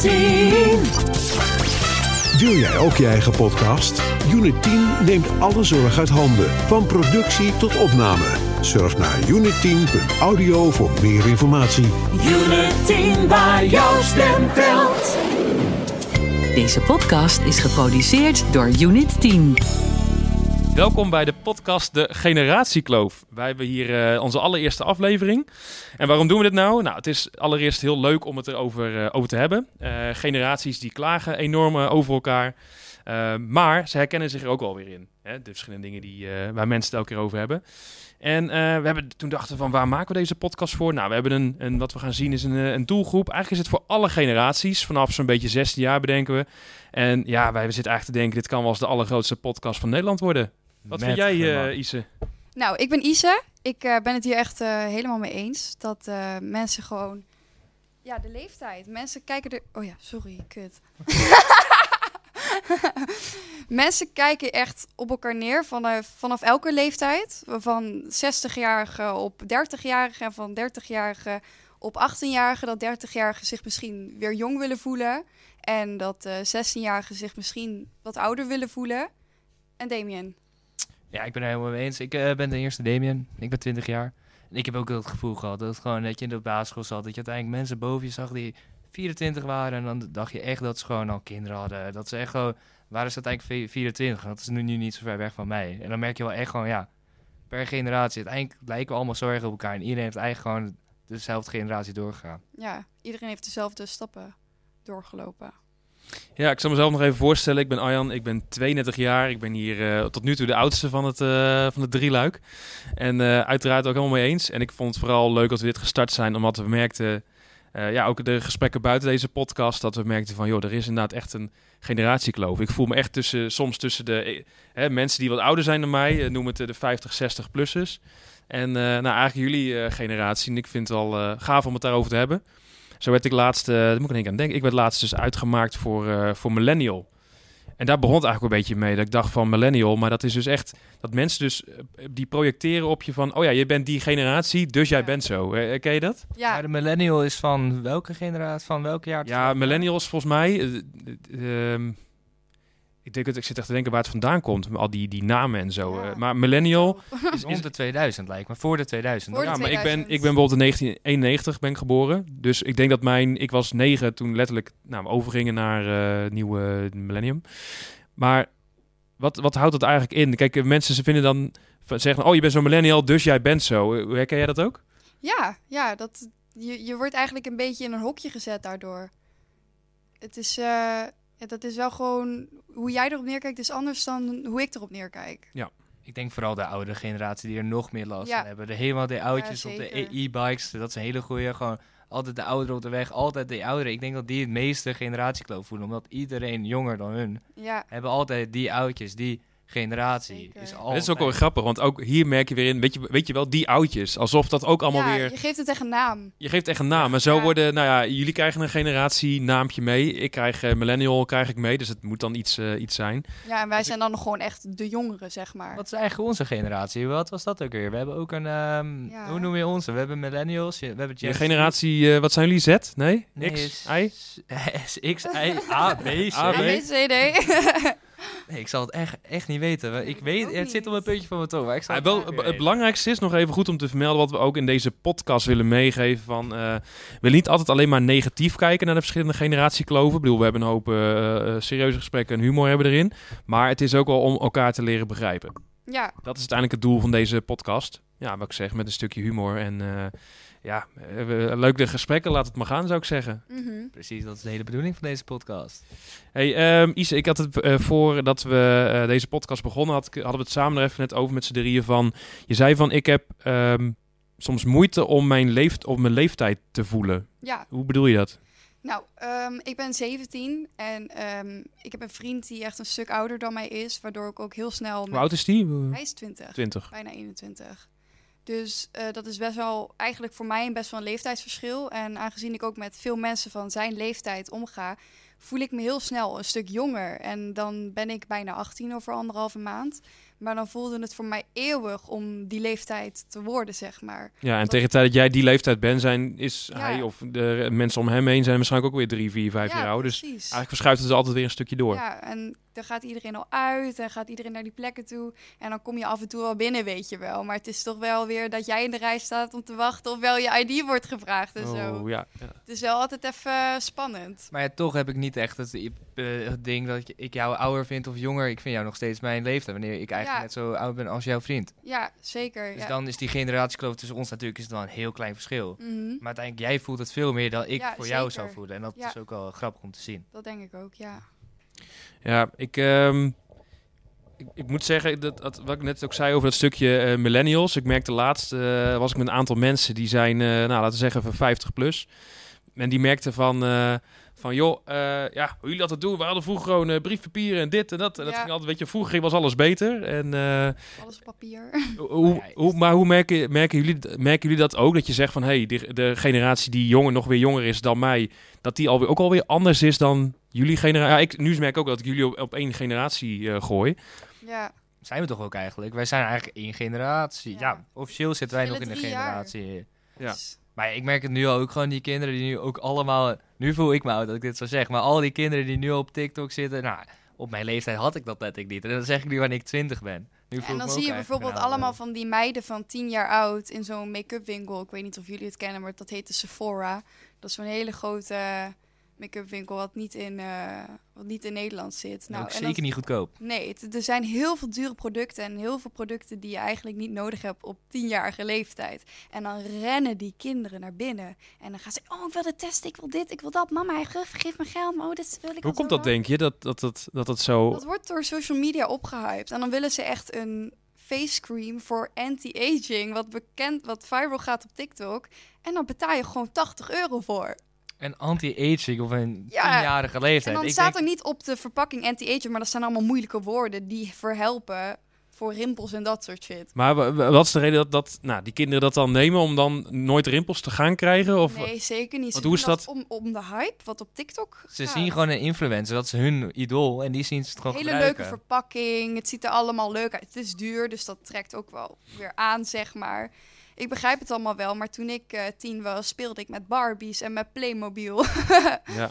Wil jij ook je eigen podcast? Unit 10 neemt alle zorg uit handen. Van productie tot opname. Surf naar unit10.audio voor meer informatie. Unit 10, waar jouw stem telt. Deze podcast is geproduceerd door Unit 10. Welkom bij de podcast De Generatiekloof. Wij hebben hier onze allereerste aflevering. En waarom doen we dit nou? Nou, het is allereerst heel leuk om het erover te hebben. Generaties die klagen enorm over elkaar. Maar ze herkennen zich er ook alweer in. Hè? De verschillende dingen waar mensen het elke keer over hebben. En toen dachten we van, waar maken we deze podcast voor? Nou, we hebben wat we gaan zien is een doelgroep. Eigenlijk is het voor alle generaties. Vanaf zo'n beetje 16 jaar bedenken we. En ja, wij zitten eigenlijk te denken, dit kan wel eens de allergrootste podcast van Nederland worden. Wat vind jij, Ise? Nou, ik ben Ise. Ik ben het hier echt helemaal mee eens. Dat mensen gewoon... Ja, de leeftijd. Mensen kijken er... Oh ja, sorry, kut. Mensen kijken echt op elkaar neer vanaf elke leeftijd. Van 60-jarigen op 30-jarigen en van 30-jarigen op 18-jarigen. Dat 30-jarigen zich misschien weer jong willen voelen. En dat 16-jarigen zich misschien wat ouder willen voelen. En Damien? Ja, ik ben het helemaal mee eens. Ik ben de eerste Damien. Ik ben 20 jaar. En ik heb ook het gevoel gehad dat je in de basisschool zat. Dat je uiteindelijk mensen boven je zag die 24 waren. En dan dacht je echt dat ze gewoon al kinderen hadden. Dat ze echt gewoon... Waren ze uiteindelijk 24? Dat is nu niet zo ver weg van mij. En dan merk je wel echt gewoon, ja... Per generatie. Uiteindelijk lijken we allemaal zo erg op elkaar. En iedereen heeft eigenlijk gewoon dezelfde generatie doorgegaan. Ja, iedereen heeft dezelfde stappen doorgelopen. Ja, ik zal mezelf nog even voorstellen. Ik ben Arjan, ik ben 32 jaar. Ik ben hier tot nu toe de oudste van het drieluik. En uiteraard ook helemaal mee eens. En ik vond het vooral leuk dat we dit gestart zijn, omdat we merkten... ook de gesprekken buiten deze podcast, dat we merkten van, joh, er is inderdaad echt een generatiekloof. Ik voel me echt soms tussen de mensen die wat ouder zijn dan mij, noem het de 50, 60-plussers. En eigenlijk jullie generatie. En ik vind het al gaaf om het daarover te hebben. Zo werd ik laatst, daar moet ik in één keer aan denken, ik werd laatst dus uitgemaakt voor millennial. En daar begon het eigenlijk een beetje mee, dat ik dacht van millennial, maar dat is dus echt, dat mensen dus, die projecteren op je van, oh ja, je bent die generatie, dus jij bent zo. Ken je dat? Ja. Maar de millennial is van welke generatie, van welk jaar? Ja, millennials volgens mij, ik zit echt te denken waar het vandaan komt, al die namen en zo. Ja. Maar millennial is rond de 2000 lijkt me, voor de 2000. Voor de ja, maar 2000. ik ben bijvoorbeeld in 1991 ben ik geboren. Dus ik denk dat ik was 9 toen letterlijk we overgingen naar nieuwe millennium. Maar wat houdt dat eigenlijk in? Kijk, mensen ze vinden dan, zeggen, oh je bent zo'n millennial, dus jij bent zo. Herken jij dat ook? Ja, je wordt eigenlijk een beetje in een hokje gezet daardoor. Het is... dat is wel gewoon... Hoe jij erop neerkijkt is anders dan hoe ik erop neerkijk. Ja. Ik denk vooral de oudere generatie die er nog meer last Ja. van hebben. Helemaal de oudjes op de zeker. e-bikes. Dat is een hele goeie. Gewoon altijd de ouderen op de weg. Altijd de ouderen. Ik denk dat die het meeste generatiekloof voelen. Omdat iedereen jonger dan hun Ja, hebben altijd die oudjes. Die generatie Zeker. is altijd... Dat is ook wel weer grappig, want ook hier merk je weer in, weet je wel, die oudjes. Alsof dat ook allemaal weer... je geeft het echt een naam. Je geeft echt een naam. En zo Ja. worden, jullie krijgen een generatie naampje mee. Ik krijg millennial krijg ik mee, dus het moet dan iets zijn. Ja, en wij zijn dan nog gewoon echt de jongeren, zeg maar. Wat is eigenlijk onze generatie? Wat was dat ook weer? We hebben ook een... Hoe noem je onze? We hebben millennials. We hebben Je Gen Z. generatie, wat zijn jullie? Z? Nee? Nee, X? Y? X, Y, A, B, C. A, B. ABCD. Nee, ik zal het echt niet weten. Ik weet, ook het zit niet. op een puntje van mijn tong. Maar ik zal Het belangrijkste is nog even goed om te vermelden wat we ook in deze podcast willen meegeven. Van, we willen niet altijd alleen maar negatief kijken naar de verschillende generatiekloven. Ik bedoel, we hebben een hoop serieuze gesprekken en humor hebben erin. Maar het is ook wel om elkaar te leren begrijpen. Ja, Dat is uiteindelijk het doel van deze podcast. Ja, wat ik zeg, met een stukje humor en leuk de gesprekken. Laat het maar gaan, zou ik zeggen. Precies, dat is de hele bedoeling van deze podcast. Hey, Ise, ik had het voordat we deze podcast begonnen, hadden we het samen er even net over met z'n drieën van... Je zei van, ik heb soms moeite om mijn leeftijd te voelen. ja. Hoe bedoel je dat? Nou, ik ben 17 en ik heb een vriend die echt een stuk ouder dan mij is, waardoor ik ook heel snel... Hoe oud is die? Hij is 20. 20. Bijna 21. Dus dat is best wel eigenlijk voor mij best wel een leeftijdsverschil. En aangezien ik ook met veel mensen van zijn leeftijd omga, voel ik me heel snel een stuk jonger. En dan ben ik bijna 18 over 1,5 maand. Maar dan voelde het voor mij eeuwig om die leeftijd te worden, zeg maar. Ja, en tegen de tijd dat jij die leeftijd bent, is Ja. hij of de mensen om hem heen zijn waarschijnlijk ook weer 3, 4, 5 jaar oud. Dus precies. eigenlijk verschuift het altijd weer een stukje door. Ja, en dan gaat iedereen al uit en gaat iedereen naar die plekken toe. En dan kom je af en toe wel binnen, weet je wel. Maar het is toch wel weer dat jij in de rij staat om te wachten of wel je ID wordt gevraagd en zo. Ja. Het is wel altijd even spannend. Maar ja, toch heb ik niet echt het ding dat ik jou ouder vind of jonger. Ik vind jou nog steeds mijn leeftijd, wanneer ik eigenlijk net zo oud ben als jouw vriend. Ja, zeker. Dus ja. dan is die generatiekloof tussen ons natuurlijk is het wel een heel klein verschil. Mhm, Maar uiteindelijk, jij voelt het veel meer dan ik Ja, voor jou zeker. zou voelen. En dat Ja. is ook wel grappig om te zien. dat denk ik ook, ja. Ja, ik moet zeggen, wat ik net ook zei over dat stukje millennials. Ik merkte laatst, was ik met een aantal mensen die zijn, laten we zeggen, van 50 plus. En die merkten van joh, hoe jullie dat doen. We hadden vroeger gewoon briefpapier en dit en dat. En dat Ja. ging altijd, weet je, vroeger was alles beter. En Alles op papier. hoe merken jullie dat ook? Dat je zegt van, hey, de generatie die nog weer jonger is dan mij, dat die ook alweer anders is dan jullie generatie. Ja, nu merk ik ook dat ik jullie op één generatie gooi. Ja, Zijn we toch ook eigenlijk? Wij zijn eigenlijk één generatie. Ja. Ja, officieel zitten wij nog in de Verschillen 3 jaar. generatie. Ja. dus- Maar ik merk het nu al ook gewoon die kinderen die nu ook allemaal... Nu voel ik me oud dat ik dit zo zeg. Maar al die kinderen die nu op TikTok zitten... Nou, op mijn leeftijd had ik dat letterlijk niet. En dat zeg ik nu wanneer ik 20 ben. Nu voel En ik dan me zie ook je eigenlijk bijvoorbeeld een oude. allemaal van die meiden van 10 jaar oud in zo'n make-up winkel. Ik weet niet of jullie het kennen, maar dat heet de Sephora. Dat is zo'n hele grote make-up winkel wat niet in Nederland zit. Nou, ook en zeker dan- niet goedkoop. Nee, er zijn heel veel dure producten en heel veel producten die je eigenlijk niet nodig hebt op 10-jarige leeftijd. En dan rennen die kinderen naar binnen. En dan gaan ze, oh, ik wil dit testen, ik wil dit, ik wil dat. Mama, geef me geld, maar dit wil ik Hoe al komt zo dat, lang. denk je? Dat zo... Dat wordt door social media opgehyped. En dan willen ze echt een face cream voor anti-aging, wat viral gaat op TikTok. En dan betaal je gewoon €80 voor. En anti-aging of een Ja. 10-jarige En leeftijd. dan Ik staat denk- er niet op de verpakking anti-aging, maar dat zijn allemaal moeilijke woorden die verhelpen voor rimpels en dat soort shit. Maar wat is de reden dat die kinderen dat dan nemen om dan nooit rimpels te gaan krijgen? Of Nee, zeker niet. Ze Want hoe is doen dat? om de hype wat op TikTok Ze gaat. zien gewoon een influencer, dat is hun idool. En die zien ze het gewoon Hele gebruiken. leuke verpakking. Het ziet er allemaal leuk uit. Het is duur, dus dat trekt ook wel weer aan, zeg maar. Ik begrijp het allemaal wel, maar toen ik 10 was, speelde ik met Barbies en met Playmobil. ja.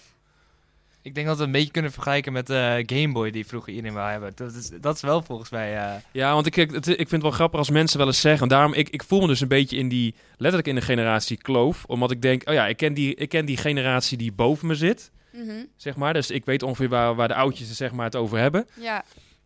Ik denk dat we een beetje kunnen vergelijken met de Game Boy die vroeger iedereen wou hebben. Dat is wel volgens mij... Ja, want ik vind het wel grappig als mensen wel eens zeggen. En daarom, ik voel me dus een beetje letterlijk in de generatie kloof. Omdat ik denk, ik ken die generatie die boven me zit, Mhm. zeg maar. Dus ik weet ongeveer waar de oudjes zeg maar, het over hebben. Ja,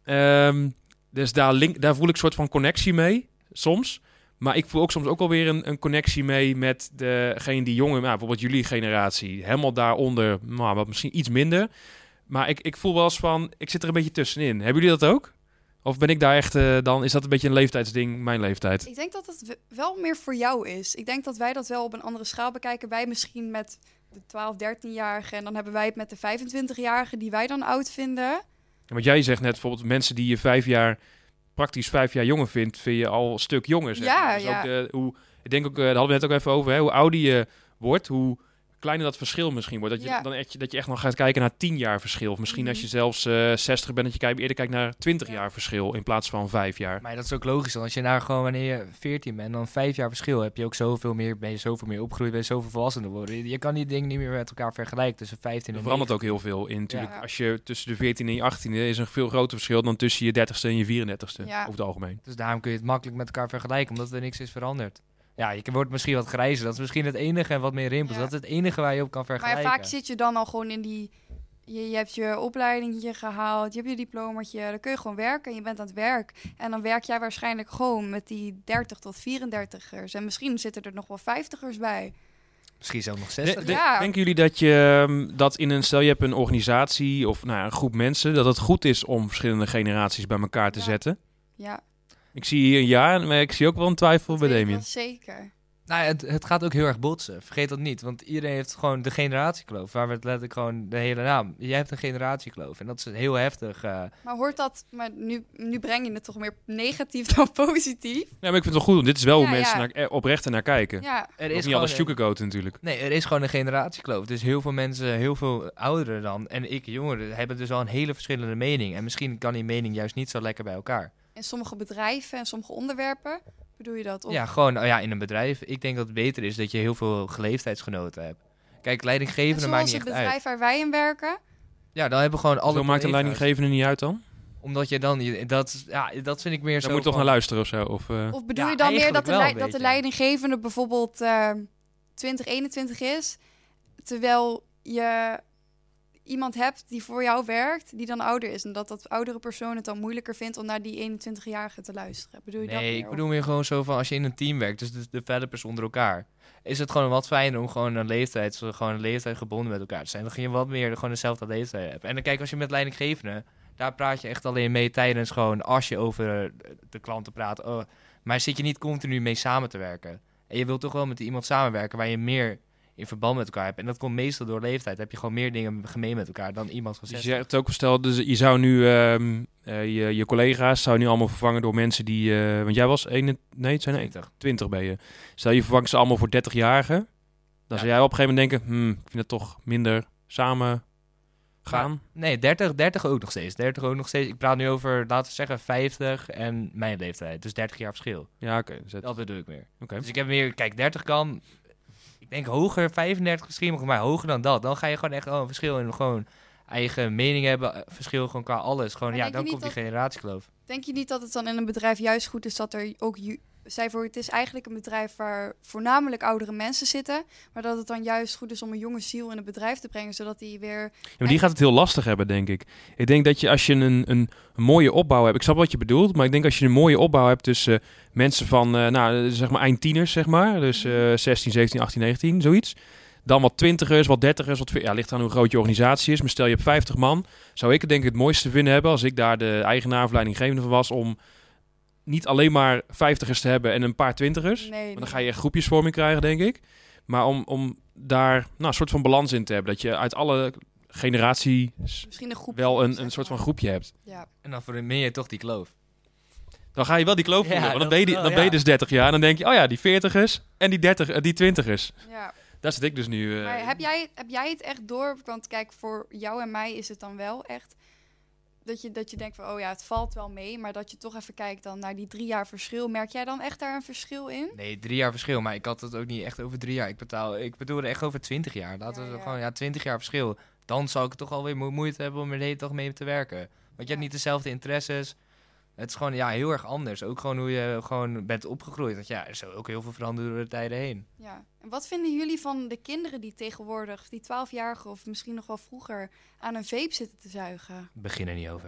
Dus daar voel ik een soort van connectie mee, soms. Maar ik voel ook soms ook alweer een connectie mee met degene die jongen, bijvoorbeeld jullie generatie. Helemaal daaronder, wat misschien iets minder. Maar ik voel wel eens van, ik zit er een beetje tussenin. Hebben jullie dat ook? Of ben ik daar echt, dan is dat een beetje een leeftijdsding, mijn leeftijd? ik denk dat het wel meer voor jou is. Ik denk dat wij dat wel op een andere schaal bekijken. Wij misschien met de 12, 13-jarigen en dan hebben wij het met de 25-jarigen die wij dan oud vinden. Ja, want jij zegt net bijvoorbeeld mensen die je praktisch 5 jaar jonger vind je al een stuk jonger. Zeg Ja, maar. Dus ja. ook ik denk ook, daar hadden we het ook even over, hè, hoe ouder je wordt, hoe kleiner dat verschil misschien wordt. Dat je echt nog gaat kijken naar 10 jaar verschil. Of misschien als je zelfs 60 bent, dat je eerder kijkt naar 20 jaar verschil in plaats van 5 jaar. Maar dat is ook logisch. Dan als je nou gewoon wanneer je 14 bent, dan 5 jaar verschil, heb je ook ben je zoveel meer opgegroeid, ben je zoveel volwassener worden. Je kan die dingen niet meer met elkaar vergelijken tussen 15 Er en verandert 19. ook heel veel in natuurlijk. Ja. Als je tussen de 14 en je 18e is een veel groter verschil dan tussen je 30ste en je 34ste Ja. over het algemeen. Dus daarom kun je het makkelijk met elkaar vergelijken, omdat er niks is veranderd. Ja, je wordt misschien wat grijzer, dat is misschien het enige, en wat meer rimpels. Ja. Dat is het enige waar je op kan Maar vergelijken. vaak zit je dan al gewoon in die... Je hebt je opleidingje gehaald, je hebt je diplomaatje, dan kun je gewoon werken en je bent aan het werk. En dan werk jij waarschijnlijk gewoon met die 30 tot 34'ers. En misschien zitten er nog wel 50'ers bij. Misschien zelfs nog 60. Ja. Denken jullie dat je dat stel je hebt een organisatie of een groep mensen, dat het goed is om verschillende generaties bij elkaar te Ja. zetten? Ja, Ik zie hier een ja, maar ik zie ook wel een twijfel dat bij weet ik Damien. wel zeker. Nou, het gaat ook heel erg botsen. Vergeet dat niet. Want iedereen heeft gewoon de generatiekloof. Waar we het letterlijk gewoon de hele naam. Jij hebt een generatiekloof. En dat is heel heftig. Maar hoort dat... Maar nu breng je het toch meer negatief dan positief? Ja, maar ik vind het wel goed, want dit is wel hoe Ja, mensen ja. oprecht naar kijken. Ja, Er Ook is niet alles gewoon sugarcoaten natuurlijk. Nee, er is gewoon een generatiekloof. Dus heel veel mensen, heel veel ouderen dan, en ik jongeren, hebben dus al een hele verschillende mening. En misschien kan die mening juist niet zo lekker bij elkaar. in sommige bedrijven en sommige onderwerpen? Bedoel je dat? Of... Ja, gewoon in een bedrijf. Ik denk dat het beter is dat je heel veel geleefdheidsgenoten hebt. Kijk, leidinggevende maakt niet echt Zoals uit. het bedrijf waar wij in werken. Ja, dan hebben we gewoon alle Zo maakt de collega's. leidinggevende niet uit dan? Omdat je dan... dat vind ik meer zo Daar moet je toch naar luisteren of zo? Of Of bedoel je dan meer dat eigenlijk wel een dat de beetje. leidinggevende bijvoorbeeld 2021 is, terwijl je iemand hebt die voor jou werkt, die dan ouder is. En dat oudere persoon het dan moeilijker vindt om naar die 21-jarige te luisteren. Bedoel je dat Nee, meer, ik of? bedoel meer gewoon zo van als je in een team werkt, dus de developers onder elkaar, is het gewoon wat fijner om gewoon een leeftijd gebonden met elkaar te zijn. Dan ga je wat meer gewoon dezelfde leeftijd hebben. En dan kijk, als je met leidinggevende, daar praat je echt alleen mee tijdens gewoon als je over de klanten praat. Oh, maar zit je niet continu mee samen te werken. En je wilt toch wel met iemand samenwerken waar je meer in verband met elkaar hebt. En dat komt meestal door leeftijd. Heb je gewoon meer dingen gemeen met elkaar dan iemand van dus 60. je hebt het ook gesteld, dus je zou nu je collega's zou je nu allemaal vervangen door mensen die, want jij was 20 ben je. Stel je vervangt ze allemaal voor 30-jarigen, dan zou jij op een gegeven moment denken, ik vind het toch minder samen gaan. Maar, nee, 30 ook nog steeds. 30 ook nog steeds. Ik praat nu over, laten we zeggen, 50 en mijn leeftijd. Dus 30 jaar verschil. Ja, oké. Dat bedoel ik meer. Oké. Dus ik heb meer, kijk, 30 kan, ik denk hoger, 35 misschien, maar hoger dan dat. Dan ga je gewoon echt een verschil in gewoon eigen mening hebben, verschil gewoon qua alles. Gewoon, Maar denk dan je komt niet die generatiekloof. Denk je niet dat het dan in een bedrijf juist goed is dat er ook... het is eigenlijk een bedrijf waar voornamelijk oudere mensen zitten, maar dat het dan juist goed is om een jonge ziel in het bedrijf te brengen, zodat die weer... Ja, maar die gaat het heel lastig hebben, denk ik. Ik denk dat je als je een mooie opbouw hebt... Ik snap wat je bedoelt, maar ik denk als je een mooie opbouw hebt tussen mensen van, zeg maar eindtieners, zeg maar. Dus 16, 17, 18, 19, zoiets. Dan wat 20ers, wat 30ers, ligt aan hoe groot je organisatie is. Maar stel je hebt 50 man, zou ik het denk ik het mooiste vinden hebben als ik daar de eigenaar of leidinggevende van was om niet alleen maar 50ers te hebben en een paar 20ers. Nee, Want dan ga je groepjesvorming krijgen, denk ik. Maar om daar een soort van balans in te hebben. Dat je uit alle generaties misschien een groep wel een soort van groepje hebt. Ja. En dan vermin je toch die kloof. Dan ga je wel die kloof voelen. Ja, Want dan dat ben je, wel, dan ben je ja. dus 30 jaar. En dan denk je, oh ja, die 40ers en die 20ers. Ja. Daar zit ik dus nu. Maar heb jij het echt door? Want kijk, voor jou en mij is het dan wel echt dat je denkt van, oh ja, het valt wel mee. Maar dat je toch even kijkt dan naar die 3 jaar verschil. Merk jij dan echt daar een verschil in? Nee, 3 jaar verschil. Maar ik had het ook niet echt over 3 jaar. Ik bedoelde echt over 20 jaar. Laten we gewoon, 20 jaar verschil. Dan zou ik toch alweer moeite hebben om er de hele dag mee te werken. Want je hebt niet dezelfde interesses. Het is gewoon heel erg anders. Ook gewoon hoe je gewoon bent opgegroeid. Want er is ook heel veel veranderd door de tijden heen. Ja. En wat vinden jullie van de kinderen die tegenwoordig, die 12-jarigen of misschien nog wel vroeger, aan een vape zitten te zuigen? Begin er niet over.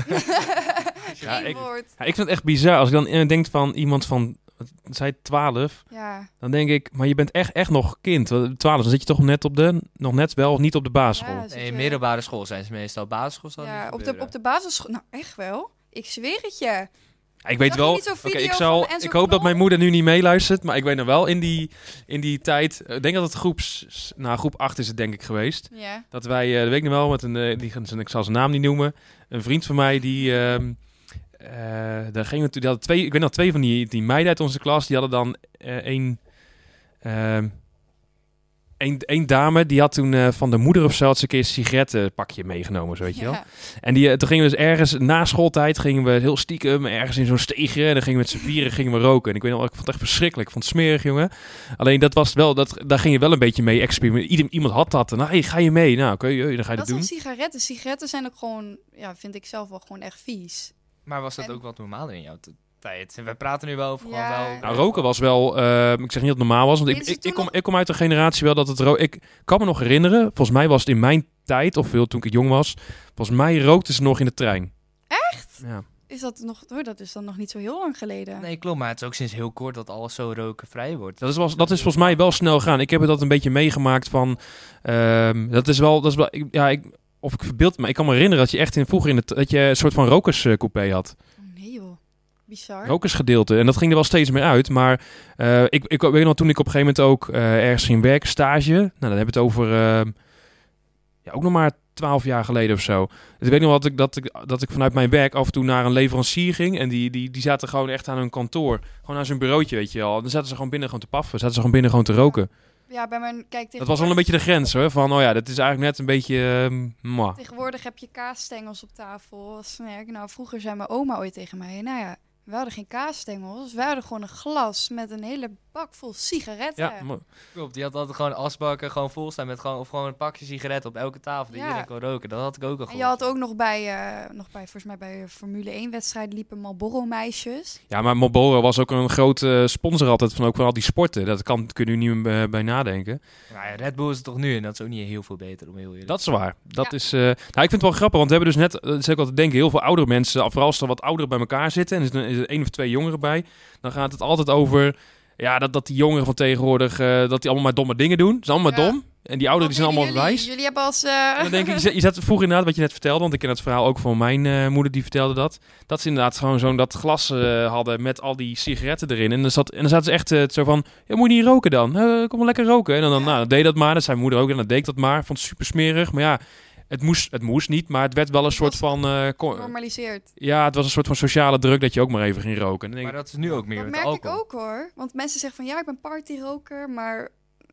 Geen ik- woord. Ja, ik vind het echt bizar. Als ik dan denk van iemand van, zij 12, Ja. dan denk ik, maar je bent echt nog kind. 12, dan zit je toch nog net wel of niet op de basisschool. Ja, zit Nee, je- middelbare school zijn ze meestal. Basisschool zal Ja, niet op gebeuren. de basisschool. Nou, echt wel. Ik zweer het je. Ja, ik weet Zag je wel. niet zo'n Oké, video ik van Enzo hoop dat Knol? mijn moeder nu niet meeluistert. Maar ik weet nog wel in die tijd. Ik denk dat het groep 8 is het denk ik geweest. Ja. Dat wij, dat weet ik nog wel, met ik zal zijn naam niet noemen. Een vriend van mij die. Daar gingen we, die hadden twee. Ik weet nog 2 van die meiden uit onze klas. Die hadden dan één dame. Die had toen van de moeder of zo had ze een keer een sigarettenpakje meegenomen, zo weet je wel. Ja. En toen gingen we dus ergens na schooltijd gingen we heel stiekem ergens in zo'n steegje en dan gingen we met z'n vieren gingen we roken. En ik weet nog, ik vond het echt verschrikkelijk, ik vond het smerig, jongen. Alleen dat was wel, daar ging je wel een beetje mee experimenteren. Iemand had dat. En hey, ga je mee? Nou, oké, dan ga je dat Dat doen. zijn sigaretten. Sigaretten zijn ook gewoon, ja, vind ik zelf wel gewoon echt vies. Maar was dat En- ook wat normaler in jouw tijd? We praten nu wel over Ja. gewoon wel... Nou, roken was wel, ik zeg niet dat het normaal was, want Deden ze toen nog- ik kom uit een generatie wel dat het roken. Ik kan me nog herinneren, volgens mij was het in mijn tijd, of veel toen ik jong was, volgens mij rookten ze nog in de trein. Echt? Ja. Is dat nog, dat is dan nog niet zo heel lang geleden. Nee, klopt. Maar het is ook sinds heel kort dat alles zo rokenvrij wordt. Dat is volgens mij wel snel gaan. Ik heb dat een beetje meegemaakt van, of ik verbeeld me, ik kan me herinneren dat je echt vroeger dat je een soort van rokerscoupé had. Oh, nee joh. Bizar. Rokersgedeelte. En dat ging er wel steeds meer uit. Maar ik weet nog toen ik op een gegeven moment ook ergens ging werken, stage. Nou, dan hebben we het over ook nog maar 12 jaar geleden of zo. Dus ik weet nog dat ik vanuit mijn werk af en toe naar een leverancier ging. En die zaten gewoon echt aan hun kantoor. Gewoon aan zijn bureautje, weet je wel. En dan zaten ze gewoon binnen gewoon te paffen. Zaten ze gewoon binnen gewoon te roken. Ja, bij mijn... Kijk, Dat was wel een beetje de grens hoor. Van, oh ja, dat is eigenlijk net een beetje... Tegenwoordig heb je kaasstengels op tafel als snack. Nou, vroeger zei mijn oma ooit tegen mij... Nou ja, we hadden geen kaasstengels. We hadden gewoon een glas met een hele bak vol sigaretten. Ja, Klopt, die had altijd gewoon asbakken gewoon vol staan met gewoon een pakje sigaretten op elke tafel die iedereen kon roken. Dat had ik ook al En je had ook nog bij volgens mij bij Formule 1 wedstrijd liepen Marlboro meisjes. Ja, maar Marlboro was ook een grote sponsor altijd van al die sporten. Dat kun je nu niet meer bij nadenken. Nou ja, Red Bull is het toch nu en dat is ook niet heel veel beter om heel eerlijk. Dat is waar. Dat is, nou, ik vind het wel grappig, want we hebben dus net, dat is ook altijd denken, heel veel oudere mensen, vooral als er wat ouderen bij elkaar zitten en er is 1 of 2 jongeren bij, dan gaat het altijd over, ja, dat die jongeren van tegenwoordig, dat die allemaal maar domme dingen doen. Ze zijn allemaal dom. En die ouderen die zijn allemaal wijs. Jullie hebben als... En dan denk ik, je zat vroeger inderdaad wat je net vertelde, want ik ken het verhaal ook van mijn moeder, die vertelde dat. Dat ze inderdaad gewoon zo'n dat glas hadden met al die sigaretten erin. En dan zaten ze echt zo van, ja, moet je niet roken dan? Kom maar lekker roken. En dan deed dat maar, dat zei mijn moeder ook, en dan deed ik dat maar. Vond het super smerig, maar ja, het moest niet, maar het werd wel een soort van... normaliseerd. Ja, het was een soort van sociale druk dat je ook maar even ging roken. Maar dat is nu ook meer dat met merk alcohol. ik ook hoor. Want mensen zeggen van, ja, ik ben partyroker, maar...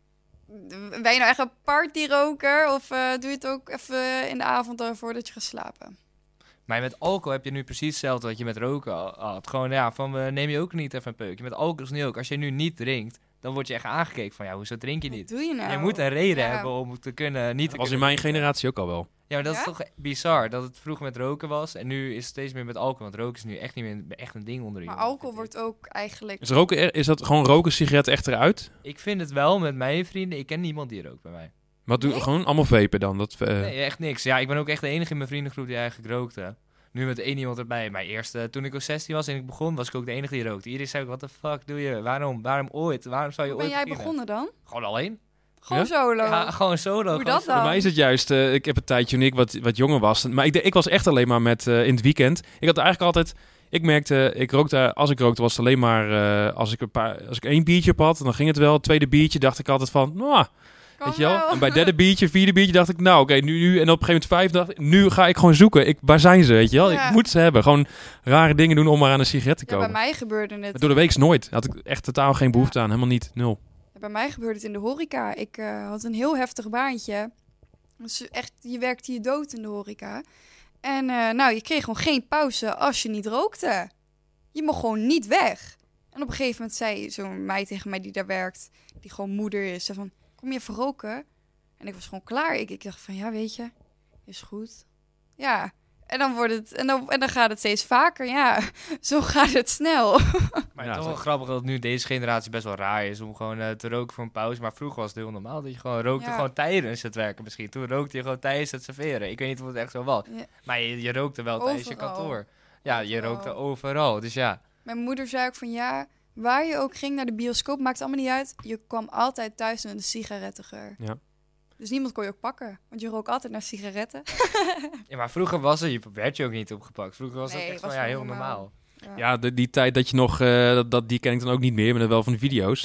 Ben je nou echt een partyroker? Of doe je het ook even in de avond voordat je gaat slapen? Maar met alcohol heb je nu precies hetzelfde wat je met roken had. Gewoon, ja, neem je ook niet even een peukje. Met alcohol is nu ook. Als je nu niet drinkt, dan word je echt aangekeken van, ja, hoezo drink je niet? Wat doe je nou? Je moet een reden hebben om te kunnen niet... Dat was in mijn generatie ook al wel. Ja, maar dat is toch bizar, dat het vroeger met roken was en nu is het steeds meer met alcohol. Want roken is nu echt niet meer echt een ding onder je. Maar alcohol wordt ook eigenlijk... Is dat gewoon roken, sigaret echt eruit? Ik vind het wel met mijn vrienden, ik ken niemand die rookt bij mij. Wat doe je? Gewoon allemaal vapen dan? Nee, echt niks. Ja, ik ben ook echt de enige in mijn vriendengroep die eigenlijk rookte. Nu met 1 iemand erbij. Maar eerst, toen ik ook 16 was en ik begon, was ik ook de enige die rookte. Iedereen zei ook, wat de fuck doe je? Waarom ooit? Waarom zou je Hoe ooit ben jij beginnen? begonnen dan? Gewoon alleen. Gewoon Ja? solo? Ja, gewoon solo. Hoe dat dan? Bij mij is het juist, ik heb een tijdje toen ik wat jonger was. Maar ik was echt alleen maar met in het weekend. Ik had eigenlijk altijd... Ik merkte, als ik rookte was het alleen maar als ik 1 biertje op had, dan ging het wel. Het tweede biertje dacht ik altijd van, nou, weet je wel. En bij het 3e biertje, 4e biertje dacht ik, nou oké, nu. En op een gegeven moment 5 dacht ik, nu ga ik gewoon zoeken. Waar zijn ze, weet je wel? Ja. Ik moet ze hebben. Gewoon rare dingen doen om maar aan een sigaret te Ja, komen. bij mij gebeurde het... Maar door de week nooit. Had ik echt totaal geen behoefte aan. Helemaal niet. 0. Bij mij gebeurde het in de horeca. Ik had een heel heftig baantje. Dus echt, je werkte je dood in de horeca. En je kreeg gewoon geen pauze als je niet rookte. Je mocht gewoon niet weg. En op een gegeven moment zei zo'n meid tegen mij die daar werkt, die gewoon moeder is, zei van, kom je even roken? En ik was gewoon klaar. Ik dacht van, ja, weet je, is goed. Ja. En dan wordt het, en dan gaat het steeds vaker. Ja, zo gaat het snel. Maar Ja, toch wel zo. grappig dat nu deze generatie best wel raar is om gewoon te roken voor een pauze. Maar vroeger was het heel normaal dat je gewoon rookte Ja. gewoon tijdens het werken misschien. Toen rookte je gewoon tijdens het serveren. Ik weet niet of het echt zo was. Ja. Maar je rookte wel tijdens je Overal. kantoor. Ja, je Overal. rookte overal. Dus ja. Mijn moeder zei ook van, ja, waar je ook ging naar de bioscoop, maakt het allemaal niet uit. Je kwam altijd thuis met een sigarettengeur. Ja. Dus niemand kon je ook pakken, want je rook altijd naar sigaretten. Ja, maar vroeger werd je ook niet opgepakt. Vroeger was Nee, het echt was van, ja, gewoon heel normaal. Ja, die tijd dat je nog, die ken ik dan ook niet meer, maar wel van de video's,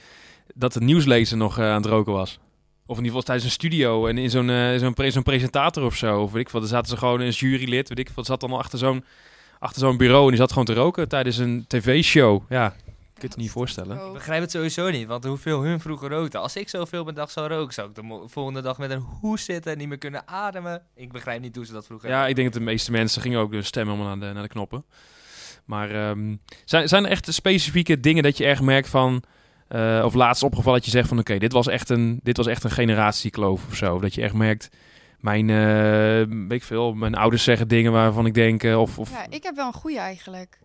dat de nieuwslezer nog aan het roken was. Of in ieder geval tijdens een studio en in zo'n presentator of zo. Of weet ik veel, daar zaten ze gewoon een jurylid, weet ik veel, zat dan al achter zo'n bureau en die zat gewoon te roken tijdens een tv-show. Ja, ik kan het niet voorstellen. Ik begrijp het sowieso niet, want hoeveel hun vroeger rookten. Als ik zoveel per dag zou roken, zou ik de volgende dag met een hoes zitten en niet meer kunnen ademen. Ik begrijp niet hoe ze dat vroeger Ja, ik denk dat de meeste mensen gingen ook de stem helemaal naar de knoppen. Maar zijn er echt specifieke dingen dat je erg merkt van, of laatst opgevallen dat je zegt van oké, dit was echt een generatiekloof of zo. Dat je echt merkt, weet ik veel, mijn ouders zeggen dingen waarvan ik denk, of Ja, ik heb wel een goeie eigenlijk.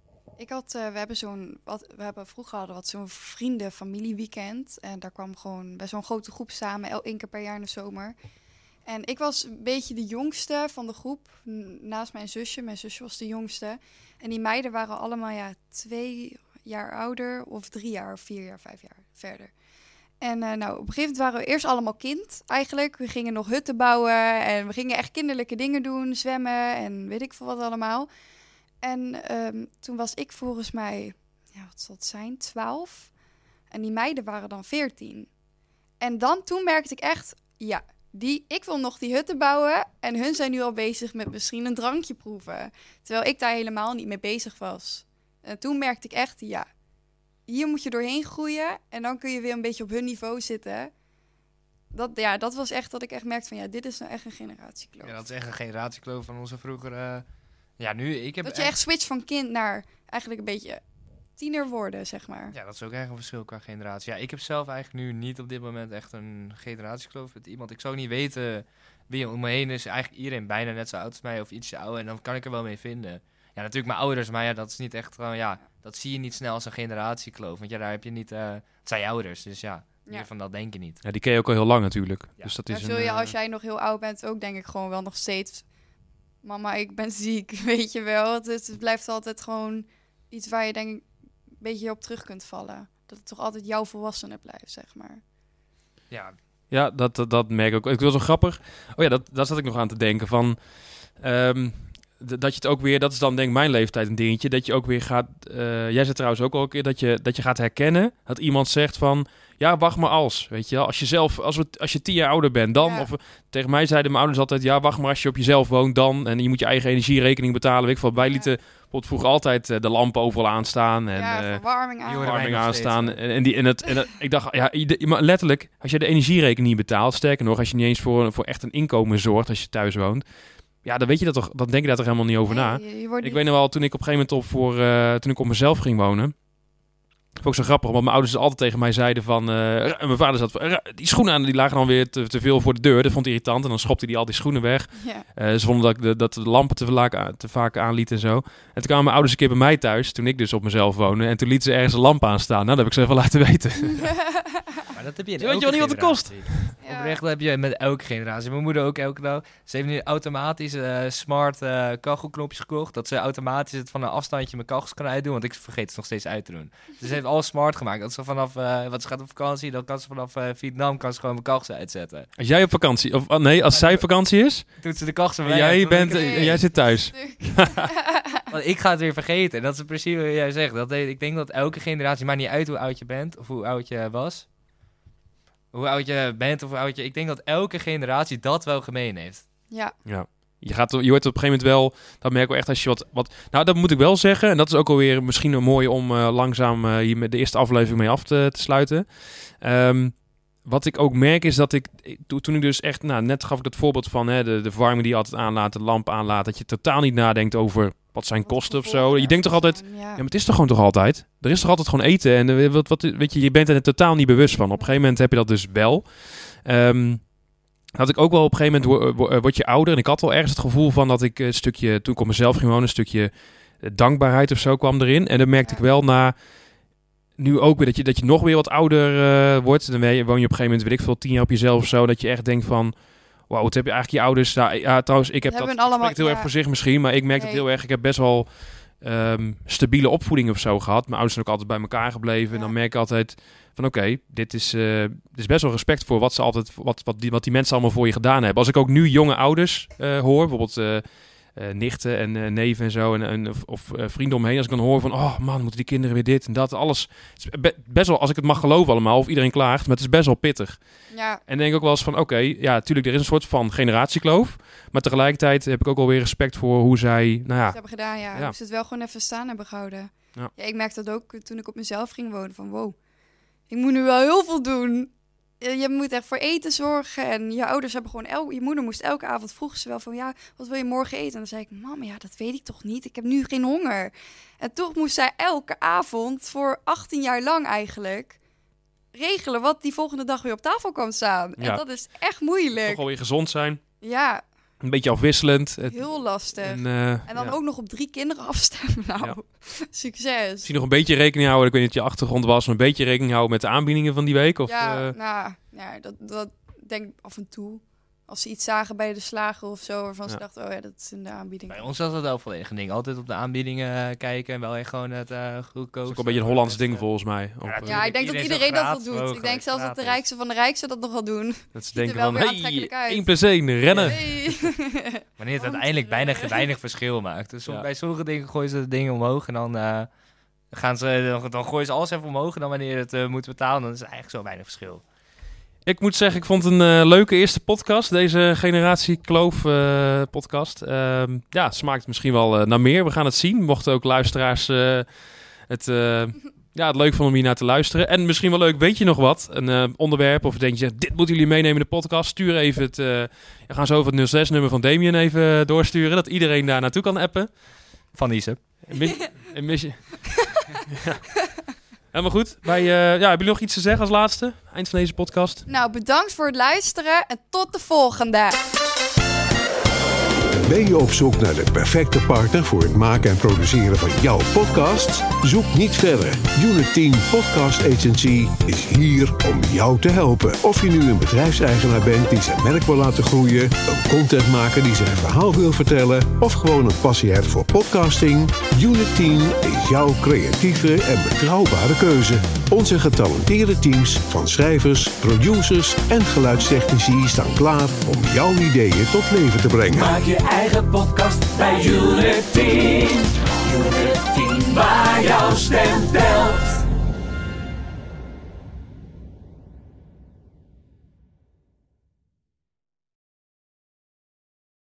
Vroeger hadden we zo'n vrienden-familieweekend. En daar kwam gewoon best wel een grote groep samen, 1 keer per jaar in de zomer. En ik was een beetje de jongste van de groep, naast mijn zusje. Mijn zusje was de jongste. En die meiden waren allemaal 2 jaar ouder, of 3 jaar, of 4 jaar, 5 jaar verder. En op een gegeven moment waren we eerst allemaal kind eigenlijk. We gingen nog hutten bouwen en we gingen echt kinderlijke dingen doen, zwemmen en weet ik veel wat allemaal. En toen was ik volgens mij, wat zal het zijn, 12. En die meiden waren dan 14. En toen merkte ik echt, ik wil nog die hutten bouwen. En hun zijn nu al bezig met misschien een drankje proeven. Terwijl ik daar helemaal niet mee bezig was. En toen merkte ik echt, hier moet je doorheen groeien. En dan kun je weer een beetje op hun niveau zitten. dat was echt dat ik echt merkte van, dit is nou echt een generatiekloof. Ja, dat is echt een generatiekloof van onze vroeger... dat je echt switcht van kind naar eigenlijk een beetje tiener worden, zeg maar. Ja, dat is ook echt een verschil qua generatie. Ja, ik heb zelf eigenlijk nu niet op dit moment echt een generatiekloof met iemand. Ik zou niet weten wie om me heen is. Eigenlijk iedereen bijna net zo oud als mij of ietsje ouder. En dan kan ik er wel mee vinden. Ja, natuurlijk mijn ouders, maar dat is niet echt gewoon... dat zie je niet snel als een generatiekloof. Want daar heb je niet... het zijn je ouders, dus meer van dat denk je niet. Ja, die ken je ook al heel lang natuurlijk. Ja. Dus dat Maar is zul je, als jij nog heel oud bent, ook denk ik gewoon wel nog steeds... Mama, ik ben ziek, weet je wel. Het blijft altijd gewoon iets waar je denk ik een beetje op terug kunt vallen. Dat het toch altijd jouw volwassene blijft, zeg maar. Ja, dat merk ik ook. Ik wil zo grappig. Oh ja, daar zat ik nog aan te denken van... dat je het ook weer... Dat is dan denk ik mijn leeftijd een dingetje. Dat je ook weer gaat... jij zei trouwens ook al een keer dat je gaat herkennen. Dat iemand zegt van... Ja, wacht maar als. Weet je wel. Als je 10 jaar ouder bent, dan... Ja. Of tegen mij zeiden mijn ouders altijd... Ja, wacht maar als je op jezelf woont, dan... En je moet je eigen energierekening betalen. Weet ik veel. Wij lieten bijvoorbeeld vroeger altijd de lampen overal aanstaan. En, verwarming aan. verwarming aanstaan. Ik dacht, maar letterlijk, als je de energierekening niet betaalt, sterker nog, als je niet eens voor echt een inkomen zorgt als je thuis woont, ja, dan weet je dat toch, dan denk je daar toch helemaal niet over na. Ik weet nog wel, toen ik op een gegeven moment toen ik op mezelf ging wonen, vond ik zo grappig, want mijn ouders altijd tegen mij zeiden van... mijn vader zat... die schoenen aan, die lagen dan weer te veel voor de deur. Dat vond hij irritant. En dan schopte hij al die schoenen weg. Ja. Ze vonden dat de lampen te vaak aanliet en zo. En toen kwamen mijn ouders een keer bij mij thuis, toen ik dus op mezelf woonde. En toen lieten ze ergens een lamp aanstaan. Nou, dat heb ik ze even laten weten. Maar dat heb je in Je weet elke wel niet wat het kost. generatie. Oprecht, dat heb je met elke generatie. Mijn moeder ook elke dag. Ze heeft nu automatisch smart kachelknopjes gekocht. Dat ze automatisch het van een afstandje mijn kachels kan uitdoen. Want ik vergeet het nog steeds uit te doen. Dus ze heeft alles smart gemaakt. Dat ze vanaf, wat ze gaat op vakantie, dan kan ze vanaf Vietnam kan ze gewoon mijn kachels uitzetten. Als jij op vakantie... Of nee, als zij op vakantie is... Doet ze de kachels En bij jij zit thuis. Want ik ga het weer vergeten. En dat is precies wat jij zegt. Ik denk dat elke generatie, maakt niet uit hoe oud je bent of hoe oud je was. Hoe oud je bent of hoe oud je... Ik denk dat elke generatie dat wel gemeen heeft. Ja. Ja. Je wordt op een gegeven moment wel... Dat merk ik wel echt als je wat... Nou, dat moet ik wel zeggen. En dat is ook alweer misschien een mooi om langzaam hier met de eerste aflevering mee af te sluiten. Wat ik ook merk is dat toen ik dus echt... Nou, net gaf ik dat voorbeeld van de verwarming die je altijd aanlaat, de lamp aanlaat. Dat je totaal niet nadenkt over wat zijn kosten of zo. Je denkt toch altijd... Ja, maar het is toch gewoon toch altijd? Er is toch altijd gewoon eten? En weet je bent er totaal niet bewust van. Op een gegeven moment heb je dat dus wel. Had ik ook wel op een gegeven moment word je ouder. En ik had wel ergens het gevoel van dat ik een stukje... Toen ik op mezelf ging wonen, een stukje dankbaarheid of zo kwam erin. En dan merkte ik wel nu ook weer dat je nog weer wat ouder wordt. Dan woon je op een gegeven moment, weet ik veel, 10 jaar op jezelf of zo. Dat je echt denkt van... Wauw, wat heb je eigenlijk je ouders... Nou, ja, trouwens, ik heb dat... Allemaal, ik spreek het heel erg voor zich misschien, maar ik merk het heel erg. Ik heb best wel stabiele opvoeding of zo gehad. Mijn ouders zijn ook altijd bij elkaar gebleven. Ja. En dan merk ik altijd van oké, dit is best wel respect voor wat die mensen allemaal voor je gedaan hebben. Als ik ook nu jonge ouders hoor, bijvoorbeeld... nichten en neven en zo of vrienden omheen, als ik dan hoor van oh man, moeten die kinderen weer dit en dat, alles best wel, als ik het mag geloven allemaal, of iedereen klaagt, maar het is best wel pittig. Ja. En dan denk ik ook wel eens van oké, ja, natuurlijk, er is een soort van generatiekloof, maar tegelijkertijd heb ik ook wel weer respect voor hoe zij, nou ja, ze hebben gedaan, ja. Hoe ze het wel gewoon even staan hebben gehouden. Ja. Ja, ik merkte dat ook toen ik op mezelf ging wonen, van wow, ik moet nu wel heel veel doen. Je moet echt voor eten zorgen. En je ouders hebben gewoon... Je moeder moest elke avond vroeg ze wel van... Ja, wat wil je morgen eten? En dan zei ik... Mama, ja, dat weet ik toch niet. Ik heb nu geen honger. En toch moest zij elke avond... Voor 18 jaar lang eigenlijk... regelen wat die volgende dag weer op tafel kwam staan. Ja. En dat is echt moeilijk. toch wel weer gezond zijn. Ja. Een beetje afwisselend. Heel lastig. En dan ja. ook nog op 3 kinderen afstemmen. Nou, Ja. Succes. Misschien nog een beetje rekening houden. Ik weet niet wat je achtergrond was. Maar een beetje rekening houden met de aanbiedingen van die week. Of, dat denk ik af en toe. Als ze iets zagen bij de slager of zo, waarvan ze dachten, oh ja, dat is in de aanbieding. Bij ons was dat wel volledig een ding. Altijd op de aanbiedingen kijken en wel echt gewoon het goedkoopste. Dat is ook een beetje een Hollands ding volgens mij. Ja, ik denk dat iedereen dat wel doet. Ik denk zelfs dat de rijkste van de rijkste dat nog wel doen. Dat ze denken van, hey, 1+1, rennen. Hey. Wanneer het uiteindelijk weinig verschil maakt. Dus bij sommige dingen gooien ze de dingen omhoog en dan dan gooien ze alles even omhoog. En dan wanneer het moeten betalen, dan is het eigenlijk zo weinig verschil. Ik moet zeggen, ik vond het een leuke eerste podcast. Deze Generatie Kloof podcast. Smaakt misschien wel naar meer. We gaan het zien. Mochten ook luisteraars het het leuk vond om hier naar te luisteren. En misschien wel leuk, weet je nog wat? Een onderwerp of denk je, dit moeten jullie meenemen in de podcast. Stuur even het... we gaan zo over het 06-nummer van Damien even doorsturen. Dat iedereen daar naartoe kan appen. Van Ise. Ja. Helemaal goed. Hebben jullie nog iets te zeggen als laatste? Eind van deze podcast. Nou, bedankt voor het luisteren en tot de volgende. Ben je op zoek naar de perfecte partner voor het maken en produceren van jouw podcast? Zoek niet verder. Unit 10 Podcast Agency is hier om jou te helpen. Of je nu een bedrijfseigenaar bent die zijn merk wil laten groeien, een contentmaker die zijn verhaal wil vertellen, of gewoon een passie hebt voor podcasting, Unit 10 is jouw creatieve en betrouwbare keuze. Onze getalenteerde teams van schrijvers, producers en geluidstechnici staan klaar om jouw ideeën tot leven te brengen. Maak je eigen podcast bij Unity.